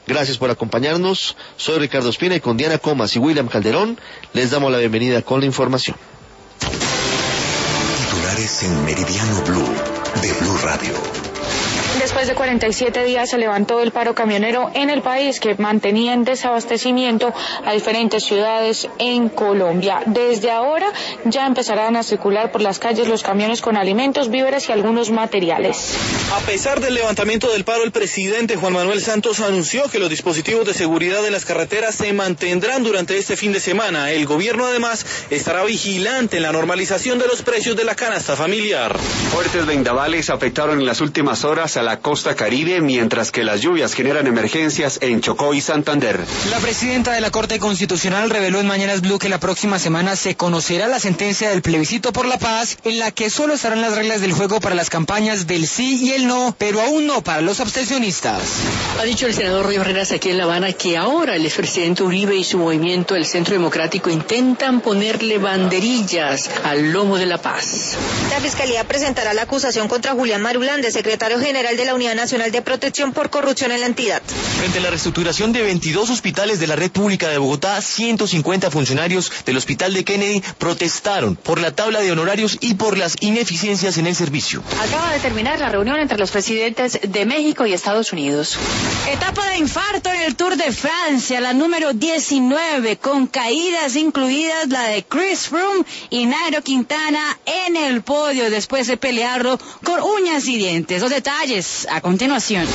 Gracias por acompañarnos. Soy Ricardo Espina y con Diana Comas y William Calderón les damos la bienvenida con la información. Titulares en Meridiano Blue de Blue Radio. Después de 47 días se levantó el paro camionero en el país, que mantenía en desabastecimiento a diferentes ciudades en Colombia. Desde ahora ya empezarán a circular por las calles los camiones con alimentos, víveres y algunos materiales. A pesar del levantamiento del paro, el presidente Juan Manuel Santos anunció que los dispositivos de seguridad en las carreteras se mantendrán durante este fin de semana. El gobierno además estará vigilante en la normalización de los precios de la canasta familiar. Fuertes vendavales afectaron en las últimas horas a la costa Caribe, mientras que las lluvias generan emergencias en Chocó y Santander. La presidenta de la Corte Constitucional reveló en Mañanas Blue que la próxima semana se conocerá la sentencia del plebiscito por la paz, en la que solo estarán las reglas del juego para las campañas del sí y el no, pero aún no para los abstencionistas. Ha dicho el senador Río Herreras aquí en La Habana que ahora el expresidente Uribe y su movimiento, el Centro Democrático, intentan ponerle banderillas al lomo de la paz. La Fiscalía presentará la acusación contra Julián Marulanda, secretario general de la Unidad Nacional de Protección por corrupción en la entidad. Frente a la reestructuración de 22 hospitales de la red pública de Bogotá, 150 funcionarios del Hospital de Kennedy protestaron por la tabla de honorarios y por las ineficiencias en el servicio. Acaba de terminar la reunión entre los presidentes de México y Estados Unidos. Etapa de infarto en el Tour de Francia, la número 19, con caídas incluidas la de Chris Froome y Nairo Quintana en el podio después de pelearlo con uñas y dientes. Los detalles a continuación.